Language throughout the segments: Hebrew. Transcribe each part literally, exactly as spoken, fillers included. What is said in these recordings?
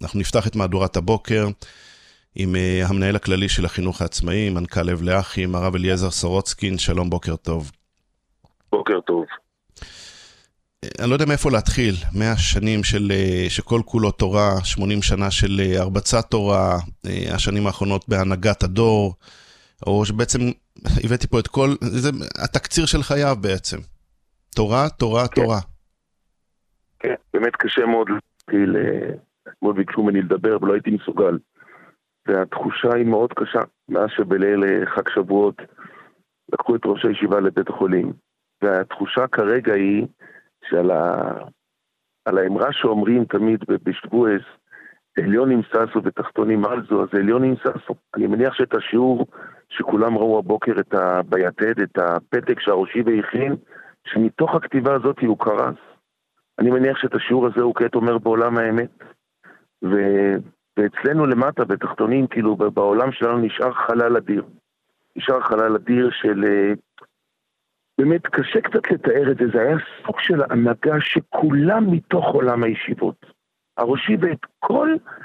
אנחנו נפתח את מהדורת הבוקר עם המנהל הכללי של החינוך העצמאי, מנכ"ל לב לאחים, הרב אליעזר סורוצקין. שלום, בוקר טוב. בוקר טוב. אני לא יודע מאיפה להתחיל, מאה שנים של, שכל כולו תורה, שמונים שנה של הרבצת תורה, השנים האחרונות בהנהגת הדור, או שבעצם הבאתי פה את כל, זה התקציר של חייו בעצם. תורה, תורה, כן. תורה. כן, באמת קשה מאוד להתחיל, מאוד ביקשו ממני לדבר, ולא הייתי מסוגל. והתחושה היא מאוד קשה, מאז שבליל חג שבועות לקחו את ראש הישיבה לבית החולים. והתחושה כרגע היא שעל ה... על האמרה שאומרים תמיד בשבועס, עליונים ססו ותחתונים עלזו, אז עליונים ססו. אני מניח שאת השיעור שכולם ראו הבוקר את ה... ביתד, את הפתק שהראשי והכין, שמתוך הכתיבה הזאת הוא קרס. אני מניח שאת השיעור הזה הוא כעת אומר בעולם האמת. ו... ואצלנו למטה בתחתונים, כאילו בעולם שלנו נשאר חלל אדיר. נשאר חלל אדיר של... באמת קשה קצת לתאר את זה, זה היה סוג של הנהגה שכולם מתוך עולם הישיבות. הראשי ואת כל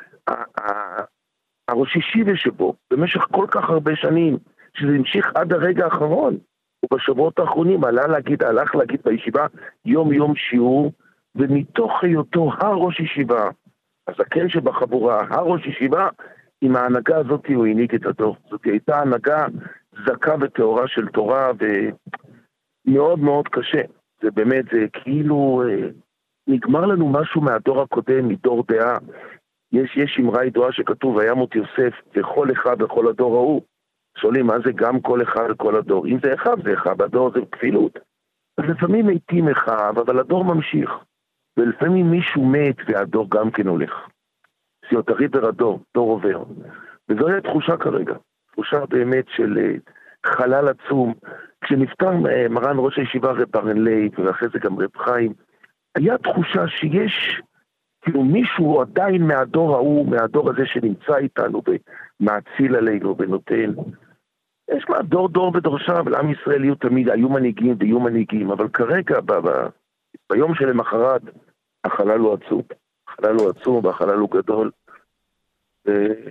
הראשי שיבה שבו, במשך כל כך הרבה שנים, שזה המשיך עד הרגע האחרון, ובשבועות האחרונים עלה להגיד, הלך להגיד בישיבה יום יום שיעור, ומתוך היותו הראש ישיבה, הזקן שבחבורה, הראש ישיבה, עם ההנהגה הזאת הוא העניק את הדור. זאת הייתה הנהגה זכה וטהורה של תורה, ו... מאוד מאוד קשה. זה באמת, זה כאילו אה, נגמר לנו משהו מהדור הקודם, מדור דעה. יש, יש אמרה ידועה שכתוב, וימות יוסף וכל אחד וכל הדור ההוא. שואלים, מה זה גם כל אחד וכל הדור? אם זה אחד זה אחד, הדור זה כפילות. אז לפעמים מתים אחד, אבל הדור ממשיך. ולפעמים מישהו מת והדור גם כן הולך. סיוטרי ברדור, דור עובר. וזו הייתה תחושה כרגע. תחושה באמת של אה, חלל עצום. כשנפטר מרן ראש הישיבה רב ברן לייב, ואחרי זה גם רב חיים, היה תחושה שיש כאילו מישהו עדיין מהדור ההוא, מהדור הזה שנמצא איתנו ומאציל עלינו ונותן. יש מה, דור דור ודורשה, אבל עם ישראל יהיו תמיד, היו מנהיגים ויהיו מנהיגים, אבל כרגע, ב- ב- ביום שלמחרת, החלל הוא עצום. החלל הוא עצום והחלל הוא גדול. ו...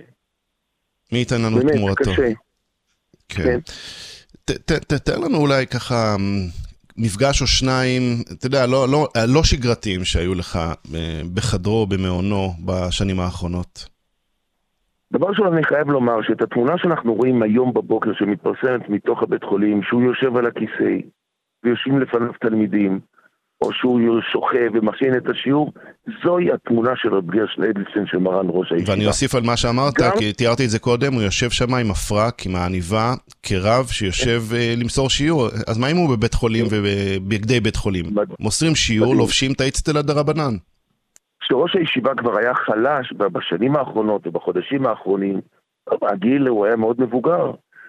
מי ייתן לנו באמת, תמורתו? קשה. כן. כן. תתאר לנו אולי ככה מפגש או שניים, אתה יודע, לא, לא, לא שגרתיים שהיו לך בחדרו, במעונו, בשנים האחרונות. דבר ראשון אני חייב לומר שאת התמונה שאנחנו רואים היום בבוקר שמתפרסמת מתוך הבית חולים, שהוא יושב על הכיסא ויושבים לפניו תלמידים, או שהוא שוכב ומכין את השיעור, זוהי התמונה של רב גרשון אדלשטיין של מרן ראש הישיבה. ואני אוסיף על מה שאמרת, גם... כי תיארתי את זה קודם, הוא יושב שם עם הפרק, עם העניבה, כרב שיושב uh, למסור שיעור. אז מה אם הוא בבית חולים ובגדי בית חולים? מד... מוסרים שיעור, מדהים. לובשים את האצטלה דרבנן. כשראש הישיבה כבר היה חלש בשנים האחרונות ובחודשים האחרונים, הגיל הוא היה מאוד מבוגר.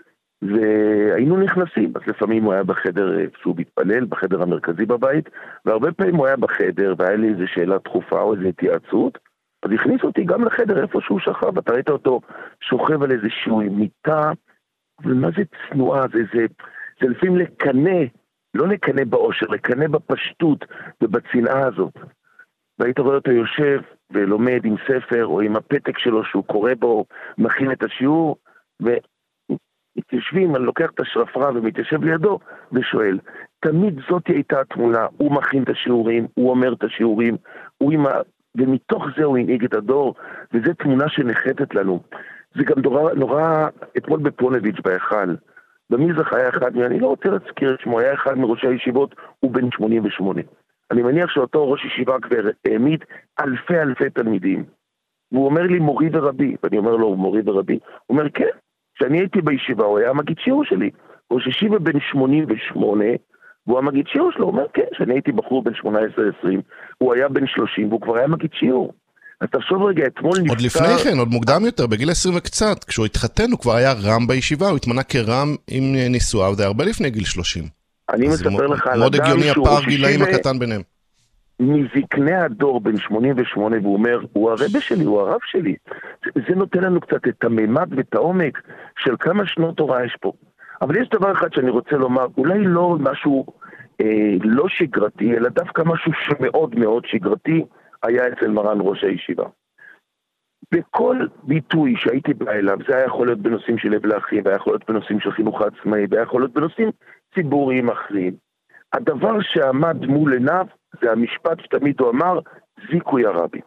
והיינו נכנסים, אז לפעמים הוא היה בחדר שהוא מתפלל, בחדר המרכזי בבית, והרבה פעמים הוא היה בחדר, והיה לי איזו שאלה דחופה או איזו התייעצות, אז הכניס אותי גם לחדר איפה שהוא שכב, אתה ראית אותו שוכב על איזשהו מיטה, ומה זה צנועה, זה, זה, זה לפעמים לקנה, לא לקנה באושר, לקנה בפשטות ובצנעה הזאת. והיית רואה אותו יושב ולומד עם ספר, או עם הפתק שלו שהוא קורא בו, מכין את השיעור, ו... מתיישבים, אני לוקח את השרפרה ומתיישב לידו ושואל, תמיד זאת הייתה התמונה, הוא מכין את השיעורים, הוא אומר את השיעורים, הוא עם ה... ומתוך זה הוא הנהיג את הדור, וזו תמונה שנחתת לנו. זה גם נורא, נורא אתמול בפונביץ' בהיכל, במזרח היה אחד, אני לא רוצה להזכיר את שמו, היה אחד מראשי הישיבות, הוא בן שמונים ושמונה. אני מניח שאותו ראש ישיבה כבר העמיד אלפי אלפי תלמידים, והוא אומר לי מורי ורבי, ואני אומר לו מורי ורבי, הוא אומר כן, כשאני הייתי בישיבה, הוא היה מגיד שיעור שלי. ראש ישיבה בן שמונים ושמונה, והוא המגיד שיעור שלו. הוא אומר, כן, כשאני הייתי בחור בן שמונה עשרה עשרים, הוא היה בן שלושים, והוא כבר היה מגיד שיעור. אז תחשוב רגע, אתמול נפטר... עוד לפני כן, עוד מוקדם יותר, בגיל עשרים וקצת, כשהוא התחתן, הוא כבר היה רם בישיבה, הוא התמנה כרם עם נישואיו, זה הרבה לפני גיל שלושים. אני מספר לך על מאוד אדם הגיוני שהוא הפער גילאים הקטן ביניהם. מזקני הדור בן שמונים ושמונה, והוא אומר, הוא הרבה שלי, הוא הרב שלי. זה נותן לנו קצת את הממד ואת העומק של כמה שנות תורה יש פה. אבל יש דבר אחד שאני רוצה לומר, אולי לא משהו אה, לא שגרתי, אלא דווקא משהו שמאוד מאוד שגרתי היה אצל מרן ראש הישיבה. בכל ביטוי שהייתי בא אליו, זה היה יכול להיות בנושאים של לב לאחים, והיה יכול להיות בנושאים של חינוך העצמאי, והיה יכול להיות בנושאים ציבוריים אחרים. הדבר שעמד מול עיניו, זה המשפט שתמיד הוא אמר, זיכוי הרבי.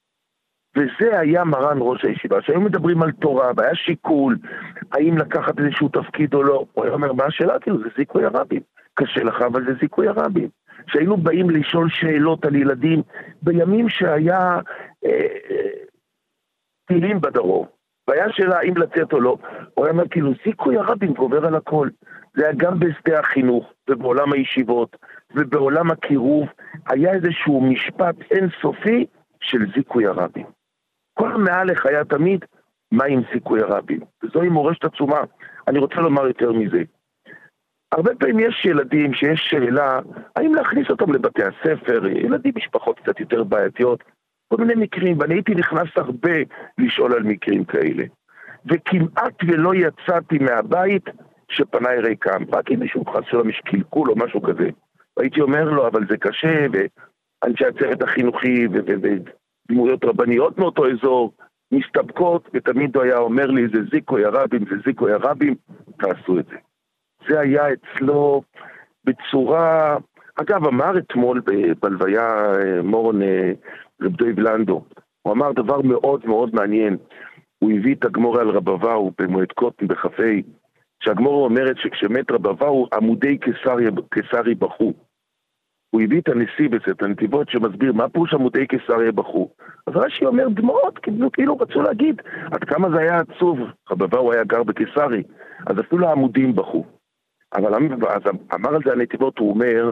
וזה היה מרן ראש הישיבה, שהיום מדברים על תורה, והיה שיקול, האם לקחת איזשהו תפקיד או לא. הוא היה אומר, מה השאלה? כאילו, זה זיכוי הרבים. קשה לך, אבל זה זיכוי הרבים. שהיינו באים לשאול שאלות על ילדים, בימים שהיה אה, אה, טילים בדרום, והיה שאלה האם לצאת או לא, הוא היה אומר, כאילו, זיכוי הרבים גובר על הכל. זה היה גם בשדה החינוך, ובעולם הישיבות, ובעולם הקירוב, היה איזשהו משפט אינסופי של זיכוי הרבים. כל המהלך היה תמיד, מה עם זיכוי הרבים? וזוהי מורשת עצומה. אני רוצה לומר יותר מזה. הרבה פעמים יש ילדים שיש שאלה, האם להכניס אותם לבתי הספר, ילדים משפחות קצת יותר בעייתיות, כל מיני מקרים, ואני הייתי נכנס הרבה לשאול על מקרים כאלה. וכמעט ולא יצאתי מהבית שפניי ריקם, רק אם מישהו חס שלום יש קלקול או משהו כזה. והייתי אומר לו, אבל זה קשה, ואנשי הצוות החינוכי ודמויות רבניות מאותו אזור מסתבקות, ותמיד הוא היה אומר לי, זה זיכוי הרבים, זה זיכוי הרבים, תעשו את זה. זה היה אצלו בצורה, אגב, אמר אתמול בלוויה מורון רב דב לנדו, הוא אמר דבר מאוד מאוד מעניין, הוא הביא את הגמור על רבבאו במועד קוטן בחפי, שהגמור אומרת שכשמת רבבאו עמודי קיסרי בחו. הוא הביא את הנשיא בזה, את הנתיבות שמסביר מה פירוש עמודי קיסרי בחו. אז רש"י אומר דמעות, כאילו, כאילו רצו להגיד עד כמה זה היה עצוב, רבבאו היה גר בקיסרי, אז אפילו העמודים בחו. אבל אז אמר על זה הנתיבות, הוא אומר,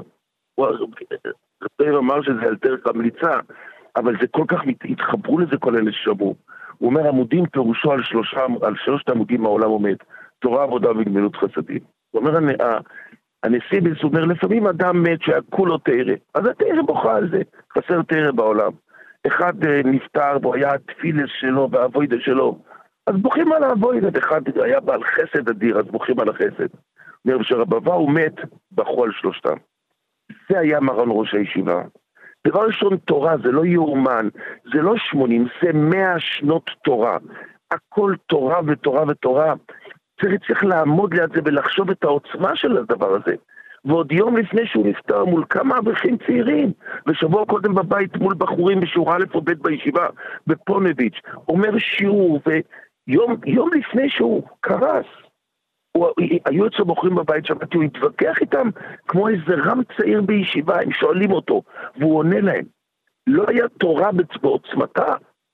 רב אמר שזה על דרך המליצה, אבל זה כל כך, התחברו לזה כל אלה ששמעו. הוא אומר, עמודים פירושו על, שלושה, על שלושת עמודים העולם עומד, תורה, עבודה וגמילות חסדים. הוא אומר, הנשיא בזה אומר, לפעמים אדם מת שהיה כולו תרא, אז התרא בוכה על זה, חסר תרא בעולם. אחד נפטר, בו היה התפילס שלו והאבוידה שלו, אז בוכים על האבוידה, אחד היה בעל חסד אדיר, אז בוכים על החסד. אומר, כשרבבאו מת, בכו על שלושתם. זה היה מרן ראש הישיבה. דבר ראשון, תורה, זה לא יאומן, זה לא שמונים, זה מאה שנות תורה. הכל תורה ותורה ותורה. צריך, צריך לעמוד ליד זה ולחשוב את העוצמה של הדבר הזה. ועוד יום לפני שהוא נפטר מול כמה אברכים צעירים, ושבוע קודם בבית מול בחורים בשיעור א' או ב' בישיבה, בפונביץ', אומר שיעור, ויום יום לפני שהוא קרס, הוא, היו אצלו בוחרים בבית שמעתי, הוא התווכח איתם כמו איזה רם צעיר בישיבה, הם שואלים אותו, והוא עונה להם. לא היה תורה בעוצמתה,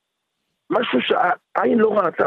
משהו שהעין לא ראתה.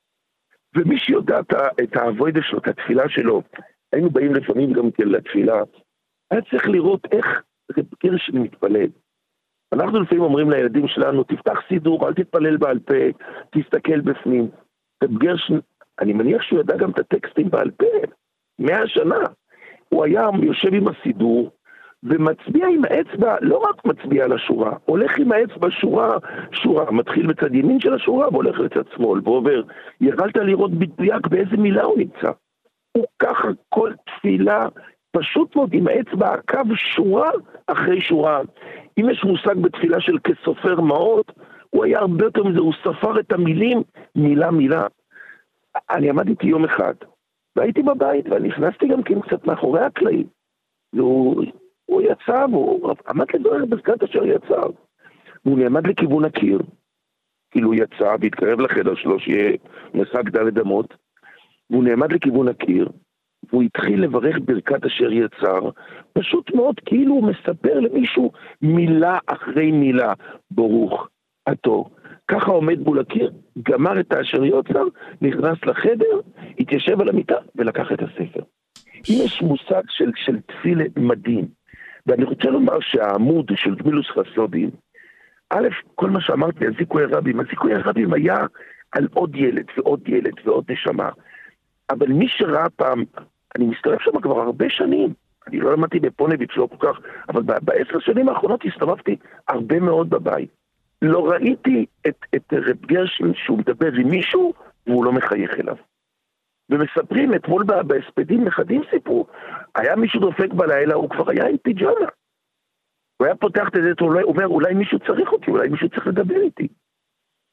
ומי שיודע את העבודה שלו, את התפילה שלו, היינו באים לפעמים גם כן לתפילה, היה צריך לראות איך רב גרשן מתפלל. אנחנו לפעמים אומרים לילדים שלנו, תפתח סידור, אל תתפלל בעל פה, תסתכל בפנים. רב גרשן, אני מניח שהוא ידע גם את הטקסטים בעל פה, מאה שנה. הוא היה יושב עם הסידור, ומצביע עם האצבע, לא רק מצביע על השורה, הולך עם האצבע שורה, שורה, מתחיל בצד ימין של השורה, והולך לצד שמאל, ועובר, יכלת לראות בדיוק באיזה מילה הוא נמצא. הוא ככה כל תפילה, פשוט מאוד עם האצבע, הקו שורה אחרי שורה. אם יש מושג בתפילה של כסופר מעות, הוא היה הרבה יותר מזה, הוא ספר את המילים, מילה מילה. אני עמדתי יום אחד, והייתי בבית, ואני נכנסתי גם כן קצת מאחורי הקלעים, והוא... הוא יצא, והוא עמד לדבר בזכת אשר יצא. הוא נעמד לכיוון הקיר, כאילו הוא יצא והתקרב לחדר שלו, שיהיה משחק ד' אמות, והוא נעמד לכיוון הקיר, והוא התחיל לברך ברכת אשר יצר, פשוט מאוד כאילו הוא מספר למישהו מילה אחרי מילה, ברוך אתה. ככה עומד מול הקיר, גמר את האשר יצר, נכנס לחדר, התיישב על המיטה ולקח את הספר. אם יש מושג של, של תפילה מדהים, ואני רוצה לומר שהעמוד של גמילוס חסודים, א', כל מה שאמרתי, הזיכוי הרבים, הזיכוי הרבים היה על עוד ילד ועוד ילד ועוד נשמה. אבל מי שראה פעם, אני מסתובב שם כבר הרבה שנים, אני לא למדתי בפונביץ' לא כל כך, אבל בעשר שנים האחרונות הסתובבתי הרבה מאוד בבית. לא ראיתי את, את רב גרשן שהוא מדבר עם מישהו, והוא לא מחייך אליו. ומספרים, אתמול בהספדים נכדים סיפרו, היה מישהו דופק בלילה, הוא כבר היה עם פיג'מה. הוא היה פותח את זה, הוא אומר, אולי מישהו צריך אותי, אולי מישהו צריך לדבר איתי.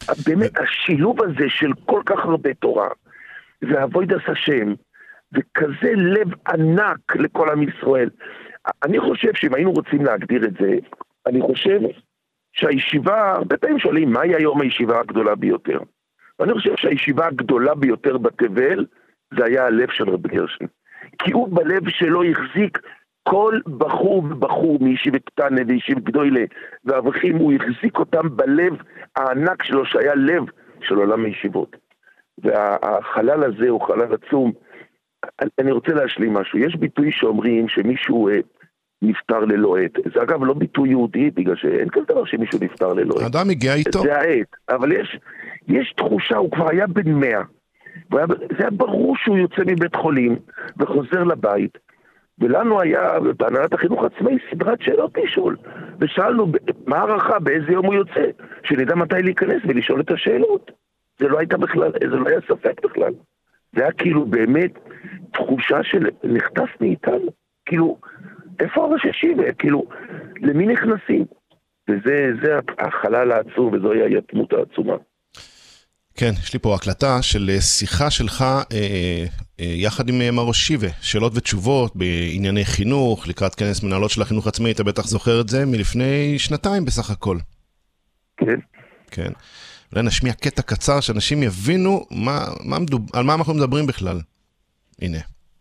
באמת השילוב הזה של כל כך הרבה תורה, ועבודת השם, וכזה לב ענק לכל עם ישראל. אני חושב שאם היינו רוצים להגדיר את זה, אני חושב שהישיבה, הרבה פעמים שואלים, מהי היום הישיבה הגדולה ביותר? ואני חושב שהישיבה הגדולה ביותר בתבל, זה היה הלב של רבי גרשון. כי הוא בלב שלו החזיק כל בחור ובחור מישיבת קטנה וישיבת גדולה, והאברכים, הוא החזיק אותם בלב הענק שלו, שהיה לב של עולם הישיבות. והחלל הזה הוא חלל עצום. אני רוצה להשלים משהו. יש ביטוי שאומרים שמישהו נפטר ללא עת. זה אגב לא ביטוי יהודי, בגלל שאין כזה דבר שמישהו נפטר ללא עת. האדם הגיע איתו. זה העת. אבל יש, יש תחושה, הוא כבר היה בן מאה. היה, זה היה ברור שהוא יוצא מבית חולים וחוזר לבית. ולנו היה, בהנהלת החינוך עצמאי, סדרת שאלות לשאול. ושאלנו, מה הערכה, באיזה יום הוא יוצא? שנדע מתי להיכנס ולשאול את השאלות. זה לא הייתה בכלל, זה לא היה ספק בכלל. זה היה כאילו באמת תחושה של נחטף מאיתנו. כאילו, איפה הראש ישיבה? כאילו, למי נכנסים? וזה זה החלל העצום, וזוהי היתמות העצומה. כן, יש לי פה הקלטה של שיחה שלך אה, אה, יחד עם מר שיבה, שאלות ותשובות בענייני חינוך, לקראת כנס מנהלות של החינוך עצמאי, אתה בטח זוכר את זה, מלפני שנתיים בסך הכל. כן. כן. אולי נשמיע קטע קצר שאנשים יבינו מה, מה מדוב, על מה אנחנו מדברים בכלל. הנה.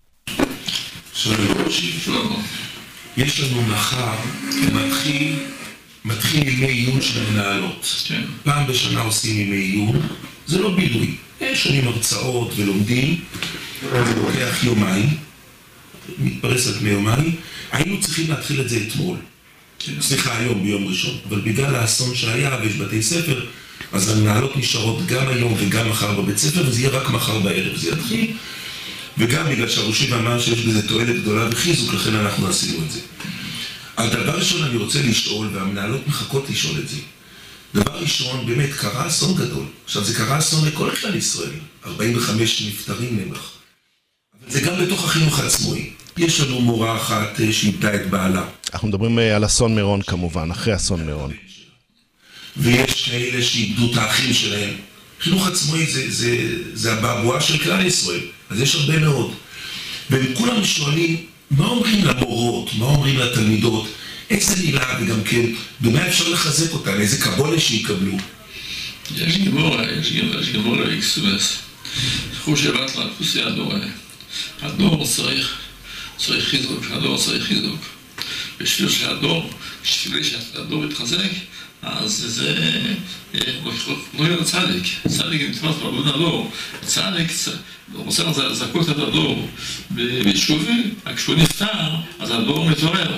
שלום, שלום. יש לנו מחר, מתחיל, מתחיל ימי עיון של המנהלות. כן. פעם בשנה עושים ימי עיון, זה לא בילוי. יש שונים הרצאות ולומדים, זה לוקח יומיים, מתפרס על פני יומיים. היינו צריכים להתחיל את זה אתמול. כן. סליחה, היום, ביום ראשון. אבל בגלל האסון שהיה ויש בתי ספר, אז המנהלות נשארות גם היום וגם מחר בבית ספר, וזה יהיה רק מחר בערב, זה יתחיל. וגם בגלל שהראשי אמר שיש בזה תועלת גדולה וחיזוק, לכן אנחנו עשינו את זה. על דבר ראשון אני רוצה לשאול, והמנהלות מחכות לשאול את זה. דבר ראשון, באמת, קרה אסון גדול. עכשיו, זה קרה אסון לכל כלל ישראל. ארבעים וחמש נפטרים נמח. אבל זה גם בתוך החינוך העצמאי. יש לנו מורה אחת שאיבדה את בעלה. אנחנו מדברים על אסון מירון כמובן, אחרי אסון מירון. ויש כאלה שאיבדו את האחים שלהם. חינוך עצמאי זה, זה, זה הבעבועה של כלל ישראל, אז יש הרבה מאוד. וכולם שואלים, מה אומרים למורות, מה אומרים לתלמידות, איזה מילה וגם כן, במה אפשר לחזק אותן, איזה קבולה שיקבלו. יש גמורה, יש גמורה, יש גמורה אקסומס. זכו שבאת לאוכלוסייה הדור, הדור צריך, צריך חיזוק, הדור צריך חיזוק. בשביל שהדור, בשביל שהדור יתחזק, אז זה לא יהיה צדיק, צדיק נתמד ברבון הדור, צדיק רוצה לזכות את הדור ביישובים, כשהוא נפטר, אז הדור מתעורר.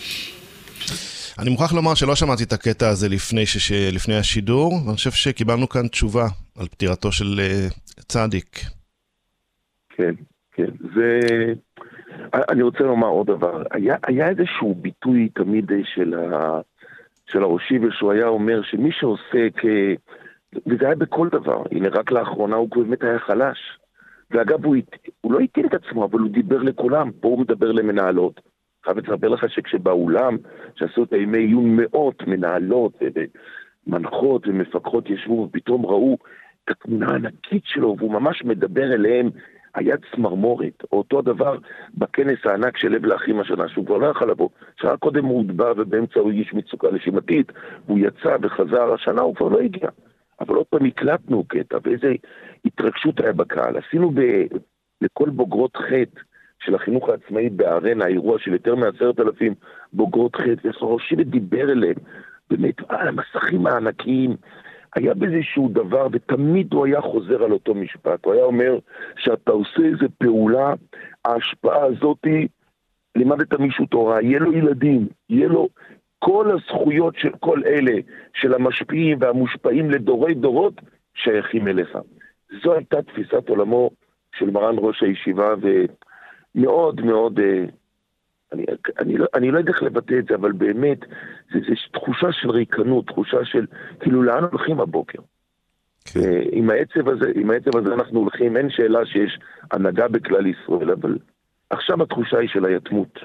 אני מוכרח לומר שלא שמעתי את הקטע הזה לפני, שש... לפני השידור, ואני חושב שקיבלנו כאן תשובה על פטירתו של צדיק. כן, כן, זה... אני רוצה לומר עוד דבר, היה, היה איזשהו ביטוי תמיד של ה... של הראשי, ושהוא היה אומר שמי שעוסק, וזה היה בכל דבר, הנה רק לאחרונה הוא באמת היה חלש, ואגב הוא, הוא לא הטיל את עצמו, אבל הוא דיבר לכולם, פה הוא מדבר למנהלות, חייב לספר לך שכשבאולם, שעשו את הימי עיון מאות מנהלות, ומנחות ומפקחות ישבו, ופתאום ראו את התמונה הענקית שלו, והוא ממש מדבר אליהם, היד צמרמורת, אותו דבר בכנס הענק של לב לאחים השנה, שהוא כבר לא יכל לבוא, שעה קודם הוא הודבע ובאמצע הוא הגיש מצוקה נשימתית, והוא יצא וחזר, השנה הוא כבר לא הגיע, אבל עוד פעם הקלטנו קטע, ואיזה התרגשות היה בקהל, עשינו ב... לכל בוגרות חטא של החינוך העצמאי בארנה, האירוע של יותר מעשרת אלפים בוגרות חטא, וחרושי ודיבר אליהם, באמת, על המסכים הענקיים, היה באיזשהו דבר, ותמיד הוא היה חוזר על אותו משפט. הוא היה אומר שאתה עושה איזו פעולה, ההשפעה הזאת, לימדת מישהו תורה, יהיה לו ילדים, יהיה לו כל הזכויות של כל אלה, של המשפיעים והמושפעים לדורי דורות, שייכים אליך. זו הייתה תפיסת עולמו של מרן ראש הישיבה, ומאוד מאוד... אני, אני, לא, אני לא יודע איך לבטא את זה, אבל באמת, זה, זה תחושה של ריקנות, תחושה של, כאילו, לאן הולכים הבוקר? Okay. עם העצב הזה, עם העצב הזה אנחנו הולכים, אין שאלה שיש הנהגה בכלל ישראל, אבל עכשיו התחושה היא של היתמות.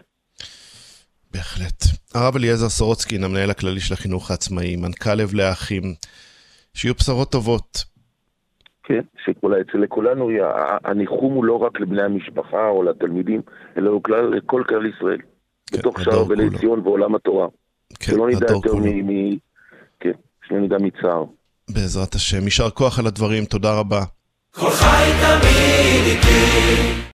בהחלט. הרב אליעזר סורוצקין, המנהל הכללי של החינוך העצמאי, מנכ"ל לב לאחים, שיהיו בשורות טובות. כן, שלכולנו הניחום הוא לא רק לבני המשפחה או לתלמידים, אלא הוא לכל כלל ישראל. בתוך שער בני ציון ועולם התורה. שלא נדע יותר מ... כן, שלא נדע מצער. בעזרת השם. יישר כוח על הדברים, תודה רבה. כל חי תמיד איתי